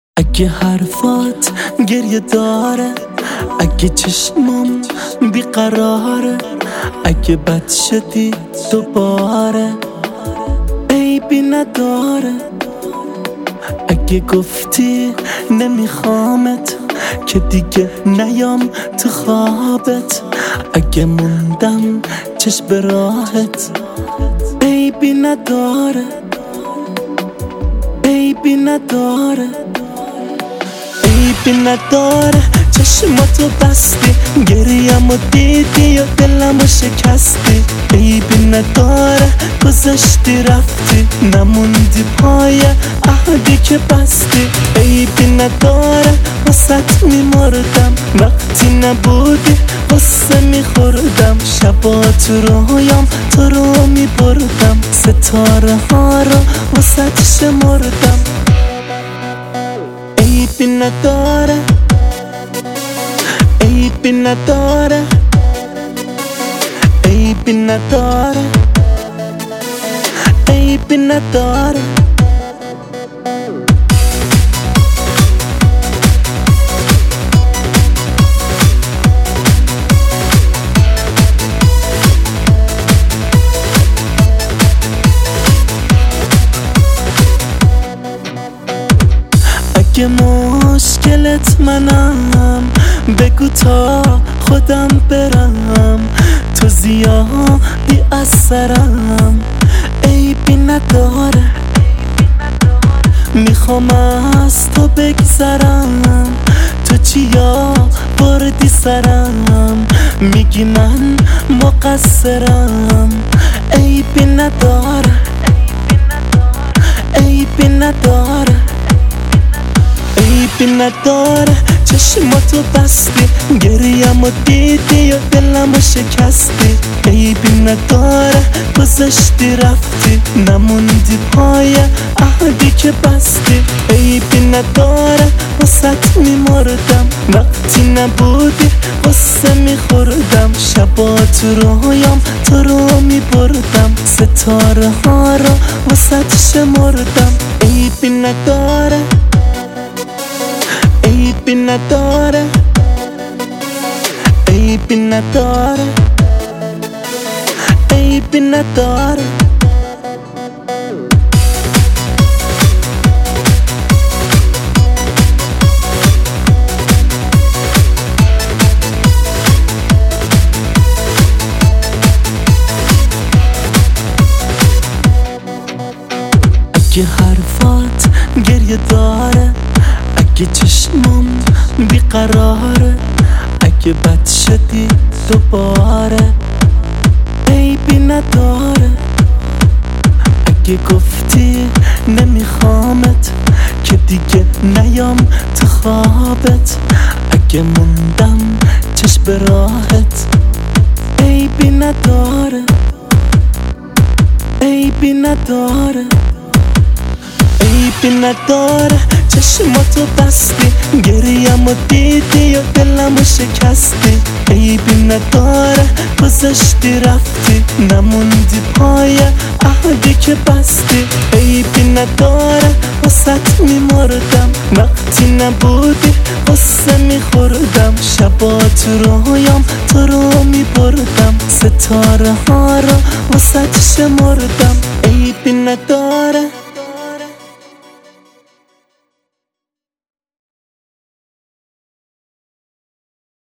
اگه حرفات گریه داره، اگه چشمام بیقراره، اگه بد شدی دوباره عیبی نداره. اگه گفتی نمیخوامت که دیگه نیام تو خوابت، اگه موندم چشم به راحت عیبی نداره، عیبی نداره، عیبی نداره. چشماتو بستی، گریم و دیدی و دلمو شکستی. عیبی نداره گذشتی رفتی، نموندی پای عهدی که بستی. عیبی نداره واسط میمردم، وقتی نبودی غصه میخوردم. شبا تو رویام تو رو میبردم، ستاره ها رو واسط شمردم. عیبی نداره، عیبی نداره، عیبی نداره، عیبی نداره. اگه مشکلت منم بگو تا خودم برم، تو زیادی اثرم عیبی نداره. میخوام از تو بگذرم، تو چیا بردی سرم، میگی من مقصرم عیبی نداره، عیبی نداره، عیبی نداره. چشماتو بستی، گریم و دیدی و دلمو شکستی. عیبی نداره گذشتی رفتی، نموندی پای عهدی که بستی. عیبی نداره واسط میمردم، وقتی نبودی غصه میخوردم. شبا تو رویام تو رو میبردم، ستاره ها رو واسط شمردم. عیبی نداره، عیبی نداره، عیبی نداره، عیبی نداره. اگه حرفات گریه داره، اگه چشمام بیقراره، اگه بد شدی دوباره عیبی نداره. اگه گفتی نمیخوامت که دیگه نیام تو خوابت، اگه موندم چشم به راحت عیبی نداره، عیبی نداره، عیبی نداره. چشماتو بستی، گریم و دیدی و دلمو شکستی. عیبی نداره گذشتی رفتی، نموندی پای عهدی که بستی. عیبی نداره واسط میمردم، وقتی نبودی غصه میخوردم. شبا تو رویام تو رو میبردم، ستاره ها رو واسط شمردم. عیبی نداره،